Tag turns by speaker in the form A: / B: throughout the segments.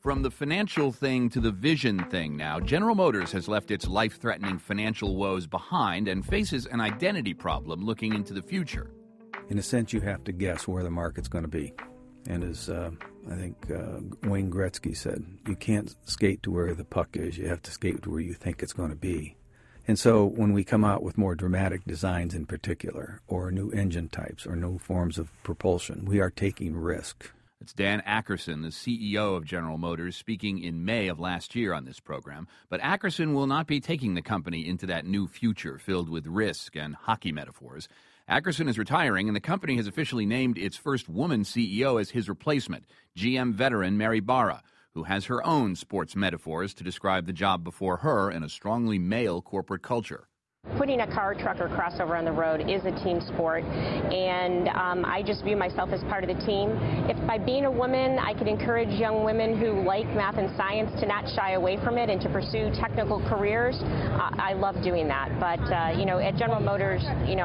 A: From the financial thing to the vision thing now, General Motors has left its life-threatening financial woes behind and faces an identity problem looking into the future.
B: In a sense, you have to guess where the market's going to be. And as I think Wayne Gretzky said, you can't skate to where the puck is. You have to skate to where you think it's going to be. And so when we come out with more dramatic designs in particular, or new engine types, or new forms of propulsion, we are taking risk.
A: It's Dan Akerson, the CEO of General Motors, speaking in May of last year on this program. But Akerson will not be taking the company into that new future filled with risk and hockey metaphors. Akerson is retiring, and the company has officially named its first woman CEO as his replacement, GM veteran Mary Barra, who has her own sports metaphors to describe the job before her in a strongly male corporate culture.
C: Putting a car, truck, or crossover on the road is a team sport, and I just view myself as part of the team. If by being a woman I could encourage young women who like math and science to not shy away from it and to pursue technical careers, I love doing that. But, at General Motors,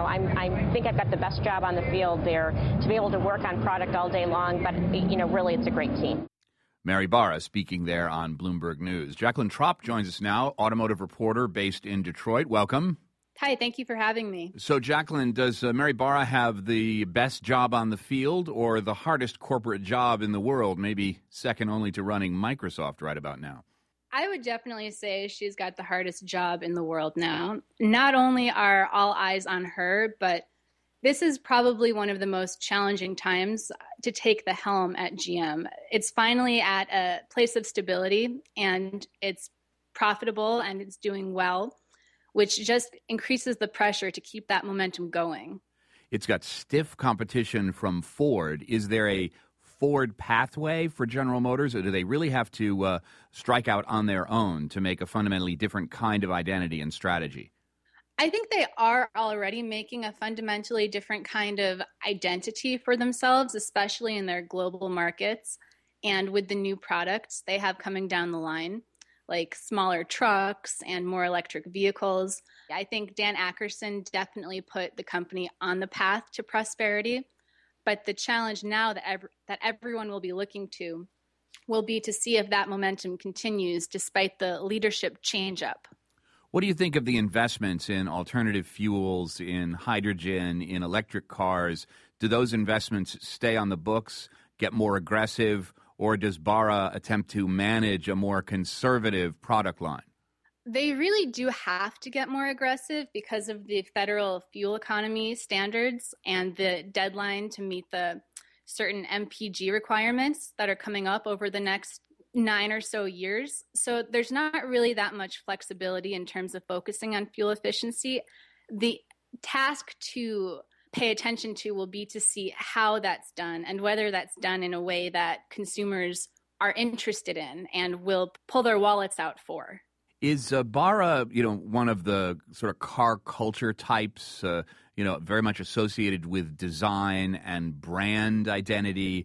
C: I think I've got the best job on the field there to be able to work on product all day long, but, really it's a great team.
A: Mary Barra speaking there on Bloomberg News. Jacqueline Tropp joins us now, automotive reporter based in Detroit. Welcome.
D: Hi, thank you for having me.
A: So, Jacqueline, does Mary Barra have the best job on the field or the hardest corporate job in the world, maybe second only to running Microsoft right about now?
D: I would definitely say she's got the hardest job in the world now. Not only are all eyes on her, but this is probably one of the most challenging times to take the helm at GM. It's finally at a place of stability, and it's profitable, and it's doing well, which just increases the pressure to keep that momentum going.
A: It's got stiff competition from Ford. Is there a Ford pathway for General Motors, or do they really have to strike out on their own to make a fundamentally different kind of identity and strategy?
D: I think they are already making a fundamentally different kind of identity for themselves, especially in their global markets and with the new products they have coming down the line, like smaller trucks and more electric vehicles. I think Dan Akerson definitely put the company on the path to prosperity. But the challenge now that everyone will be looking to will be to see if that momentum continues despite the leadership change-up.
A: What do you think of the investments in alternative fuels, in hydrogen, in electric cars? Do those investments stay on the books, get more aggressive, or does Barra attempt to manage a more conservative product line?
D: They really do have to get more aggressive because of the federal fuel economy standards and the deadline to meet the certain MPG requirements that are coming up over the next 9 or so years. So there's not really that much flexibility in terms of focusing on fuel efficiency. The task to pay attention to will be to see how that's done and whether that's done in a way that consumers are interested in and will pull their wallets out for.
A: Is Barra, one of the sort of car culture types, very much associated with design and brand identity,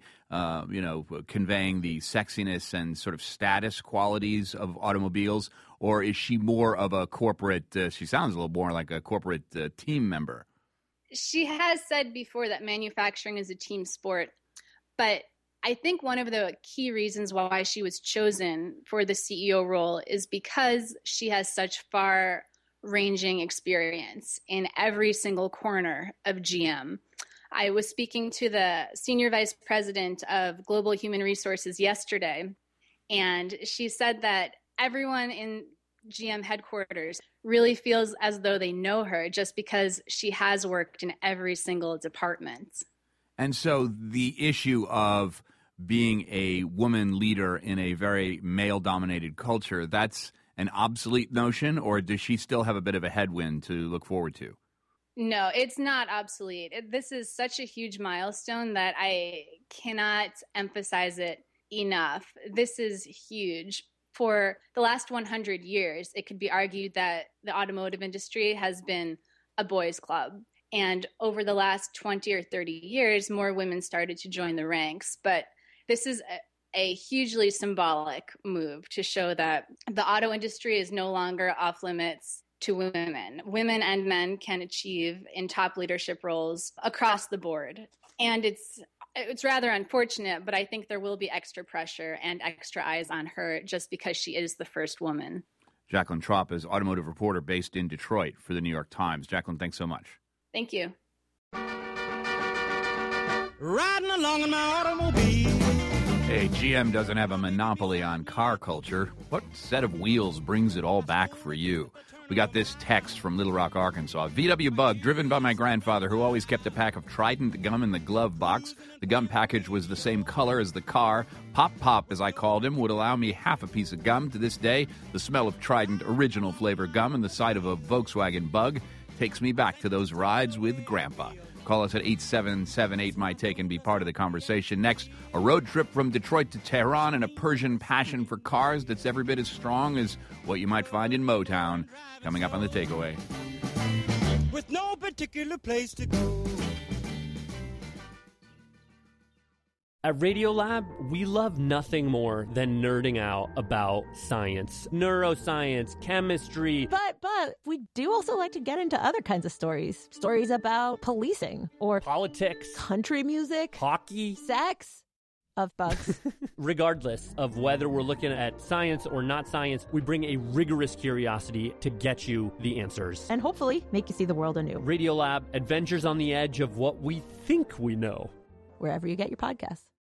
A: conveying the sexiness and sort of status qualities of automobiles? Or is she more of a corporate, she sounds a little more like a corporate team member?
D: She has said before that manufacturing is a team sport, but I think one of the key reasons why she was chosen for the CEO role is because she has such far-ranging experience in every single corner of GM. I was speaking to the Senior Vice President of Global Human Resources yesterday, and she said that everyone in GM headquarters really feels as though they know her just because she has worked in every single department.
A: And so the issue of being a woman leader in a very male-dominated culture, that's an obsolete notion, or does she still have a bit of a headwind to look forward to?
D: No, it's not obsolete. This is such a huge milestone that I cannot emphasize it enough. This is huge. For the last 100 years, it could be argued that the automotive industry has been a boys' club. And over the last 20 or 30 years, more women started to join the ranks. But this is a hugely symbolic move to show that the auto industry is no longer off limits to women. Women and men can achieve in top leadership roles across the board. And it's It's rather unfortunate, but I think there will be extra pressure and extra eyes on her just because she is the first woman.
A: Jacqueline Trop is automotive reporter based in Detroit for the New York Times. Jacqueline, thanks so much.
D: Thank you.
E: Riding along in my automobile.
A: Hey, GM doesn't have a monopoly on car culture. What set of wheels brings it all back for you? We got this text from Little Rock, Arkansas. VW Bug, driven by my grandfather, who always kept a pack of Trident gum in the glove box. The gum package was the same color as the car. Pop Pop, as I called him, would allow me half a piece of gum. To this day, the smell of Trident original flavor gum and the sight of a Volkswagen Bug takes me back to those rides with Grandpa. Call us at 8778-MY-TAKE and be part of the conversation. Next, a road trip from Detroit to Tehran and a Persian passion for cars that's every bit as strong as what you might find in Motown. Coming up on The Takeaway.
E: With no particular place to go.
F: At Radiolab, we love nothing more than nerding out about science, neuroscience, chemistry.
G: But we do also like to get into other kinds of stories. Stories about policing or
F: Politics,
G: country music,
F: hockey,
G: sex, of bugs.
F: Regardless of whether we're looking at science or not science, we bring a rigorous curiosity to get you the answers.
G: And hopefully make you see the world anew.
F: Radiolab, adventures on the edge of what we think we know.
G: Wherever you get your podcasts.